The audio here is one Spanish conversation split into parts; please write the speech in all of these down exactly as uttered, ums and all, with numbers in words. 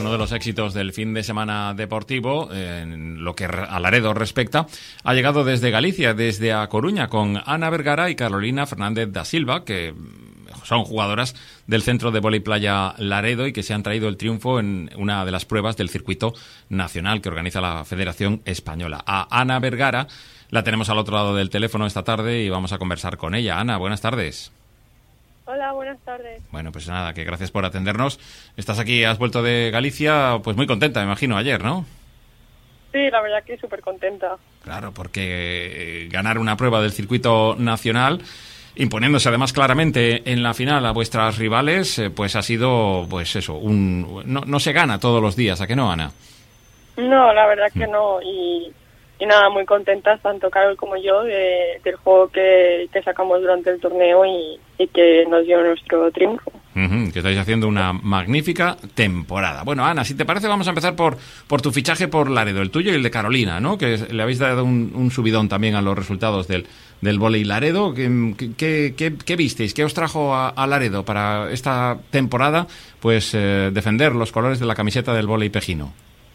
uno de los éxitos del fin de semana deportivo, en lo que a Laredo respecta, ha llegado desde Galicia, desde A Coruña, con Ana Vergara y Carolina Fernández da Silva, que son jugadoras del Centro de Vóley Playa Laredo y que se han traído el triunfo en una de las pruebas del circuito nacional que organiza la Federación Española. A Ana Vergara la tenemos al otro lado del teléfono esta tarde y vamos a conversar con ella. Ana, buenas tardes. Hola, buenas tardes. Bueno, pues nada, que gracias por atendernos. Estás aquí, has vuelto de Galicia, pues muy contenta, me imagino, ayer, ¿no? Sí, la verdad que súper contenta. Claro, porque ganar una prueba del circuito nacional, imponiéndose además claramente en la final a vuestras rivales, eh, pues ha sido, pues eso, un no, no se gana todos los días, ¿a qué no, Ana? No, la verdad que no, y, y nada, muy contentas, tanto Carol como yo, de, del juego que, que sacamos durante el torneo y, y que nos dio nuestro triunfo. Uh-huh, que estáis haciendo una magnífica temporada. Bueno, Ana, si te parece, vamos a empezar por por tu fichaje por Laredo, el tuyo y el de Carolina, ¿no? Que le habéis dado un, un subidón también a los resultados del, del vóley Laredo. ¿Qué, qué, qué, qué visteis? ¿Qué os trajo a, a Laredo para esta temporada? Pues eh, defender los colores de la camiseta del vóley pejino.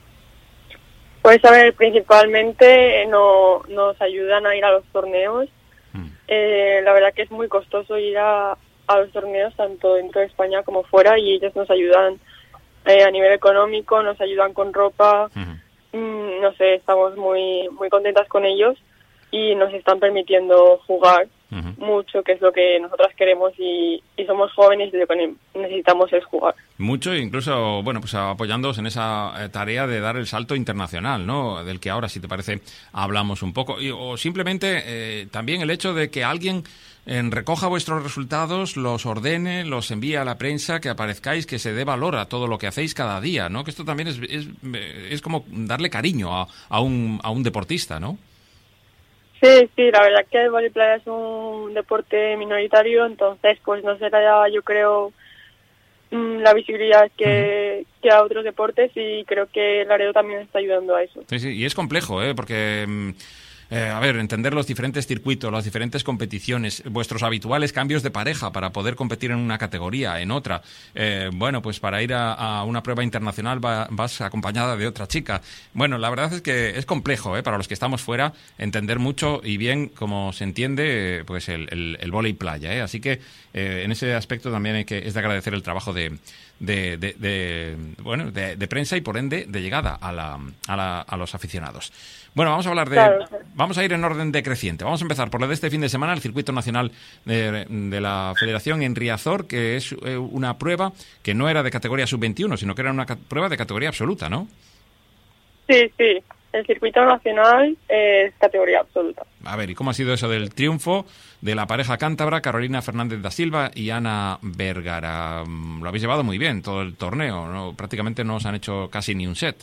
Pues a ver, principalmente no, nos ayudan a ir a los torneos. Mm. Eh, la verdad que es muy costoso ir a, a los torneos, tanto dentro de España como fuera, y ellos nos ayudan eh, a nivel económico, nos ayudan con ropa. Uh-huh. mm, no sé, estamos muy muy contentas con ellos y nos están permitiendo jugar uh-huh. mucho, que es lo que nosotras queremos, y, y somos jóvenes y lo que necesitamos es jugar. Mucho, incluso, bueno, pues apoyándoos en esa tarea de dar el salto internacional, ¿no? Del que ahora, si te parece, hablamos un poco. Y, o simplemente eh, también el hecho de que alguien eh, recoja vuestros resultados, los ordene, los envíe a la prensa, que aparezcáis, que se dé valor a todo lo que hacéis cada día, ¿no? Que esto también es, es, es como darle cariño a, a, un, a un deportista, ¿no? Sí, sí, la verdad que el vóley playa es un deporte minoritario, entonces pues no será, yo creo, la visibilidad que, uh-huh. que a otros deportes, y creo que Laredo también está ayudando a eso. Sí, sí, y es complejo, ¿eh? Porque... Eh, a ver, entender los diferentes circuitos, las diferentes competiciones, vuestros habituales cambios de pareja para poder competir en una categoría, en otra. Eh, bueno, pues para ir a, a una prueba internacional va, vas acompañada de otra chica. Bueno, la verdad es que es complejo, ¿eh? Para los que estamos fuera, entender mucho y bien cómo se entiende pues el, el, el vóley playa, ¿eh? Así que eh, en ese aspecto también hay que, es de agradecer el trabajo de, de, de, de bueno, de, de prensa y por ende de llegada a, la, a, la, a los aficionados. Bueno, vamos a hablar de... Claro. Vamos a ir en orden decreciente. Vamos a empezar por lo de este fin de semana, el Circuito Nacional de, de la Federación en Riazor, que es una prueba que no era de categoría sub veintiuno, sino que era una prueba de categoría absoluta, ¿no? Sí, sí. El Circuito Nacional es categoría absoluta. A ver, ¿y cómo ha sido eso del triunfo de la pareja cántabra, Carolina Fernández da Silva y Ana Vergara? Lo habéis llevado muy bien todo el torneo, ¿no? Prácticamente no os han hecho casi ni un set.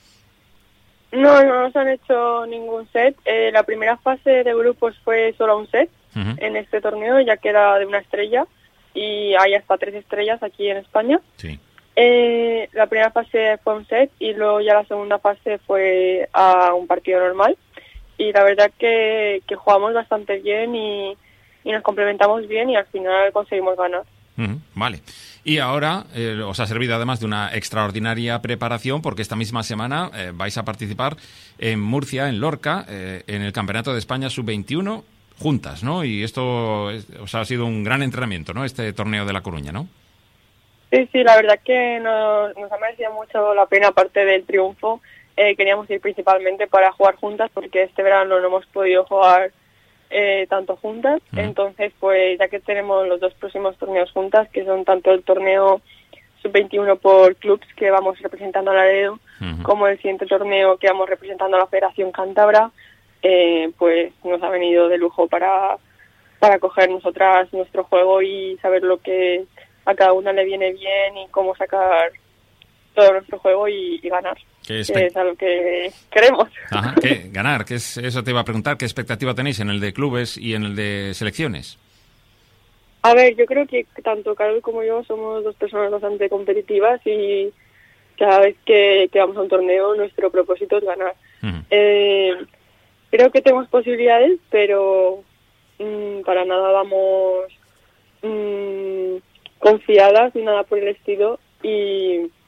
No, no nos han hecho ningún set. Eh, la primera fase de grupos fue solo un set uh-huh. en este torneo, ya que era de una estrella, y hay hasta tres estrellas aquí en España. Sí. Eh, la primera fase fue un set y luego ya la segunda fase fue a un partido normal. Y la verdad que, que jugamos bastante bien y, y nos complementamos bien y al final conseguimos ganar. Uh-huh. Vale. Y ahora eh, os ha servido además de una extraordinaria preparación, porque esta misma semana eh, vais a participar en Murcia, en Lorca, eh, en el Campeonato de España sub veintiuno juntas, ¿no? Y esto es, os ha sido un gran entrenamiento, ¿no? Este torneo de La Coruña, ¿no? Sí, sí, la verdad que nos, nos ha merecido mucho la pena, aparte del triunfo. Eh, queríamos ir principalmente para jugar juntas, porque este verano no hemos podido jugar Eh, tanto juntas, uh-huh. entonces pues ya que tenemos los dos próximos torneos juntas, que son tanto el torneo sub veintiuno por clubs que vamos representando a Laredo, uh-huh. como el siguiente torneo que vamos representando a la Federación Cántabra, eh, pues nos ha venido de lujo para, para coger nosotras nuestro juego y saber lo que a cada una le viene bien y cómo sacar todo nuestro juego y, y ganar. Que es a lo que queremos. Ajá, ¿qué? Ganar, que es, eso te iba a preguntar, ¿qué expectativa tenéis en el de clubes y en el de selecciones? A ver, yo creo que tanto Carol como yo somos dos personas bastante competitivas y cada vez que, que vamos a un torneo nuestro propósito es ganar. Uh-huh. Eh, creo que tenemos posibilidades, pero mmm, para nada vamos mmm, confiadas ni nada por el estilo, y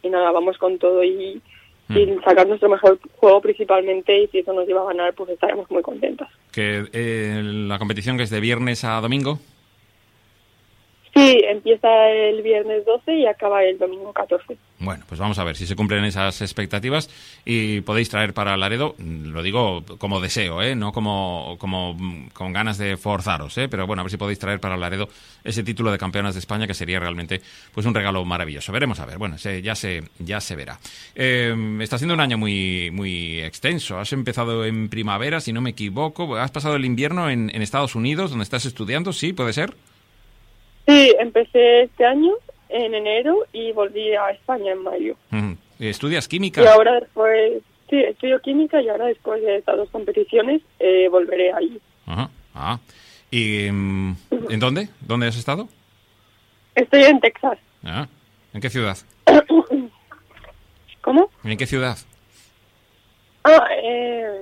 y nada, vamos con todo y, mm. y sacar nuestro mejor juego principalmente, y si eso nos lleva a ganar, pues estaremos muy contentos. Que eh, la competición que es de viernes a domingo. Sí, empieza el viernes doce y acaba el domingo catorce. Bueno, pues vamos a ver si se cumplen esas expectativas y podéis traer para Laredo, lo digo como deseo, ¿eh? No como, como con ganas de forzaros, ¿eh? Pero bueno, a ver si podéis traer para Laredo ese título de campeonas de España, que sería realmente pues un regalo maravilloso. Veremos a ver, bueno, se, ya se ya se verá. Eh, está siendo un año muy muy extenso. Has empezado en primavera, si no me equivoco. ¿Has pasado el invierno en, en Estados Unidos, donde estás estudiando? ¿Sí? ¿Puede ser? Sí, empecé este año en enero y volví a España en mayo. Mm. ¿Estudias química? Y ahora después, sí, estudio química y ahora después de estas dos competiciones eh, volveré allí. Ajá. Ah. ¿Y mm, en dónde? ¿Dónde has estado? Estoy en Texas. Ah. ¿En qué ciudad? ¿Cómo? ¿En qué ciudad? Ah, eh,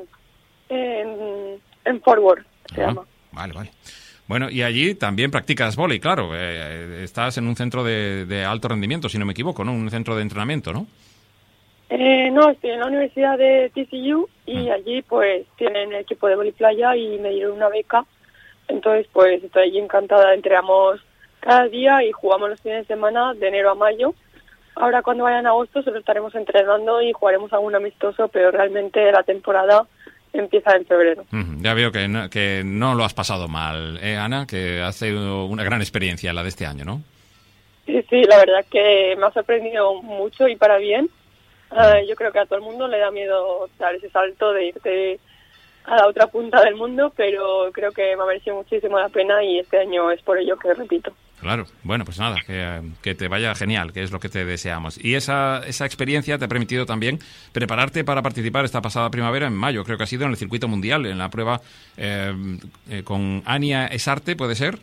en, en Fort Worth se Ah, llama. Vale, vale. Bueno, y allí también practicas vóley, claro. Eh, estás en un centro de, de alto rendimiento, si no me equivoco, ¿no? Un centro de entrenamiento, ¿no? Eh, no, estoy en la Universidad de T C U y Mm. allí pues tienen el equipo de vóley playa y me dieron una beca. Entonces pues estoy allí encantada. Entrenamos cada día y jugamos los fines de semana de enero a mayo. Ahora cuando vaya en agosto solo estaremos entrenando y jugaremos algún amistoso, pero realmente la temporada empieza en febrero. Mm, ya veo que no, que no lo has pasado mal, ¿eh, Ana? Que has tenido una gran experiencia la de este año, ¿no? Sí, sí, la verdad que me ha sorprendido mucho y para bien. Uh, yo creo que a todo el mundo le da miedo dar ese salto de irte a la otra punta del mundo, pero creo que me ha merecido muchísimo la pena y este año es por ello que repito. Claro, bueno, pues nada, que, que te vaya genial, que es lo que te deseamos. Y esa, esa experiencia te ha permitido también prepararte para participar esta pasada primavera, en mayo, creo que ha sido en el circuito mundial, en la prueba eh, eh, con Ania Esarte, ¿puede ser?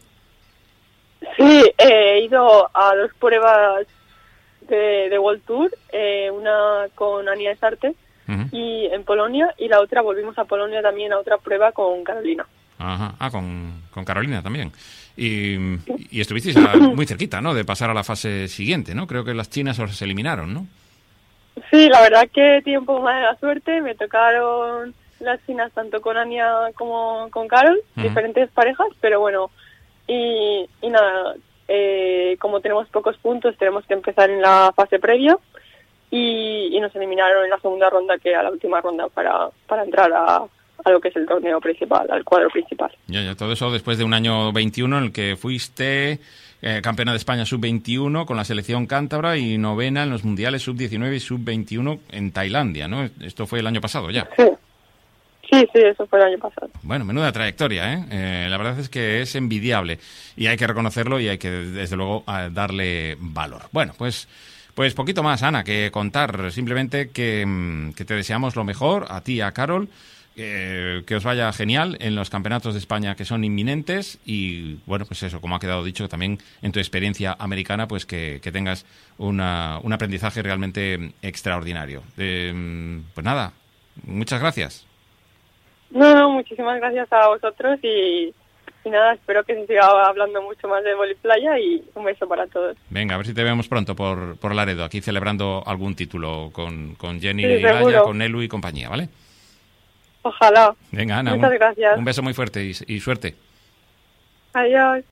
Sí, eh, he ido a dos pruebas de, de World Tour, eh, una con Ania Esarte uh-huh. y en Polonia, y la otra volvimos a Polonia también a otra prueba con Carolina. Ajá. Ah, con, con Carolina también. Y, y estuvisteis a, muy cerquita, ¿no?, de pasar a la fase siguiente, ¿no? Creo que las chinas os eliminaron, ¿no? Sí, la verdad que tuve un poco más de la suerte. Me tocaron las chinas tanto con Ania como con Carol, uh-huh. diferentes parejas, pero bueno, y, y nada, eh, como tenemos pocos puntos, tenemos que empezar en la fase previa y, y nos eliminaron en la segunda ronda, que era la última ronda para, para entrar a... a lo que es el torneo principal, al cuadro principal. Ya, ya, todo eso después de un año veintiuno en el que fuiste eh, campeona de España sub veintiuno con la selección cántabra y novena en los mundiales sub diecinueve y sub veintiuno en Tailandia, ¿no? Esto fue el año pasado ya. Sí, sí, sí, eso fue el año pasado. Bueno, menuda trayectoria, ¿eh? eh la verdad es que es envidiable y hay que reconocerlo y hay que, desde luego, darle valor. Bueno, pues... Pues poquito más, Ana, que contar. Simplemente que, que te deseamos lo mejor, a ti y a Carol. Eh, que os vaya genial en los campeonatos de España que son inminentes y, bueno, pues eso, como ha quedado dicho, también en tu experiencia americana, pues que, que tengas una, un aprendizaje realmente extraordinario. Eh, pues nada, muchas gracias. No, no, muchísimas gracias a vosotros y, y nada, espero que se siga hablando mucho más de vóley playa y un beso para todos. Venga, a ver si te vemos pronto por, por Laredo, aquí celebrando algún título con, con Jenny sí, Laya, con Nelu y compañía, ¿vale? Ojalá. Venga, Ana, muchas un, gracias. Un beso muy fuerte y, y suerte. Adiós.